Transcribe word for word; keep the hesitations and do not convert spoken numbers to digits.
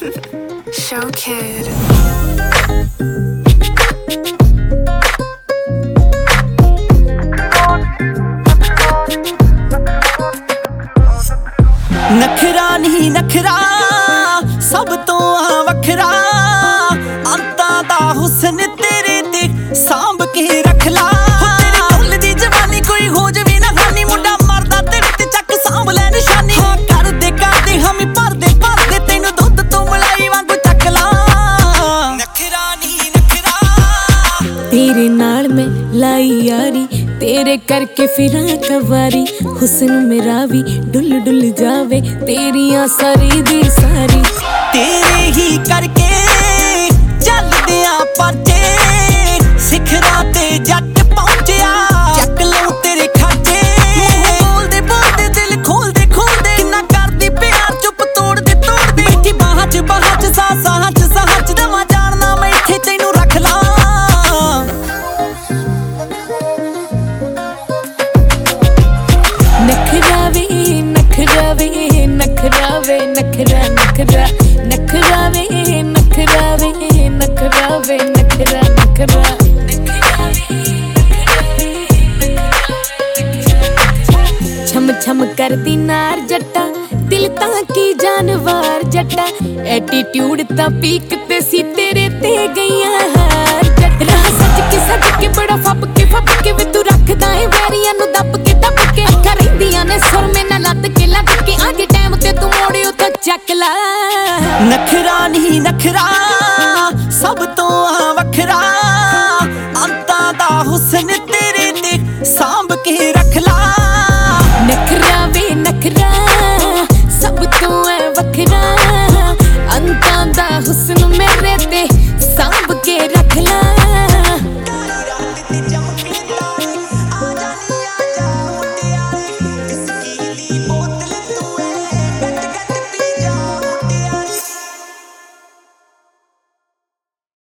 Show Kid. नखरा नहीं नखरा सब तो आ वखरा अंता दा हुस्न तेरे ते सांभ के रख ला तेरी फुल दी जवानी कोई हो जवे ना खानी मुंडा मरदा तेरे ते चक सांभ ले निशानी हाँ कर दे कर दे हम भर दे भर दे तेनू दुध तो मलाई वांगू चक ला नखरा नहीं नखरा तेरे नाल मैं लाई यारी तेरे करके फिरां कवारी हुस्न मेरा भी डुल डुल जावे तेरियां सारी दी सारी तेरे ही करके चलदियां परचे सिखरा ते जट पहुंचिया चक लूं तेरे खाचे बोल दे बोल दे दिल खोल दे खोल दे किन्ना करदी प्यार चुप तोड़ दे तोड़ दे बैठी बाहां च बाहां च सा साहां च साहां च दवा जानना मैं इत्थे तैनू रख ला नखरावे नखरावे नखरावे नखरा नखरा नखरावे नखरावे नखरावे नखरा नखरा छम छम करदी नार जट्टा दिल तां की जानवर जट्टा एटीट्यूड तां पीक ते सी तेरे ते गईयां हार जट राह सज के सज के बड़ा फप के फप के वे तू रखदा है वैरियां नु दब के दब के अखा रहिंदियां ने सुर में ना लत के लत के आगे टाइम ते तू मोड़ियो तो चक ला नखरा नहीं नखरा सब तो आ वखरा अंता दा हुस्न तेरे ते सांभ के रख ला नखरा वे नखरा सब तो है वखरा अंता दा हुस्न मेरे ते